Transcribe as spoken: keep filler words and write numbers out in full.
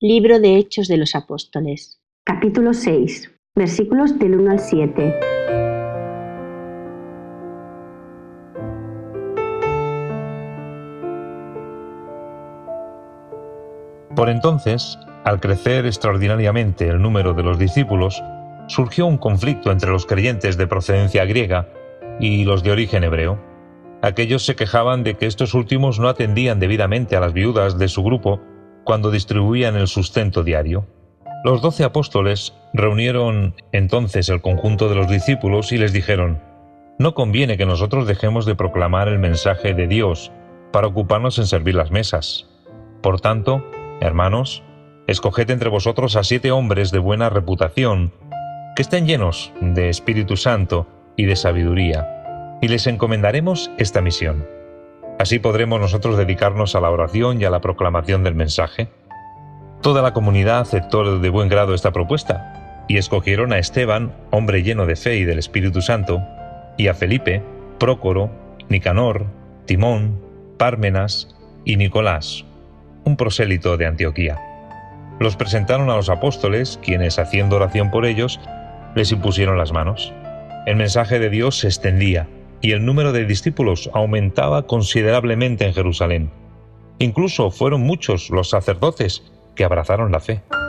Libro de Hechos de los Apóstoles. Capítulo seis, versículos del uno al siete. Por entonces, al crecer extraordinariamente el número de los discípulos, surgió un conflicto entre los creyentes de procedencia griega y los de origen hebreo. Aquellos se quejaban de que estos últimos no atendían debidamente a las viudas de su grupo cuando distribuían el sustento diario. Los doce apóstoles reunieron entonces el conjunto de los discípulos y les dijeron: «No conviene que nosotros dejemos de proclamar el mensaje de Dios para ocuparnos en servir las mesas. Por tanto, hermanos, escoged entre vosotros a siete hombres de buena reputación, que estén llenos de Espíritu Santo y de sabiduría, y les encomendaremos esta misión. Así podremos nosotros dedicarnos a la oración y a la proclamación del mensaje». Toda la comunidad aceptó de buen grado esta propuesta, y escogieron a Esteban, hombre lleno de fe y del Espíritu Santo, y a Felipe, Prócoro, Nicanor, Timón, Pármenas y Nicolás, un prosélito de Antioquía. Los presentaron a los apóstoles, quienes, haciendo oración por ellos, les impusieron las manos. El mensaje de Dios se extendía, y el número de discípulos aumentaba considerablemente en Jerusalén. Incluso fueron muchos los sacerdotes que abrazaron la fe.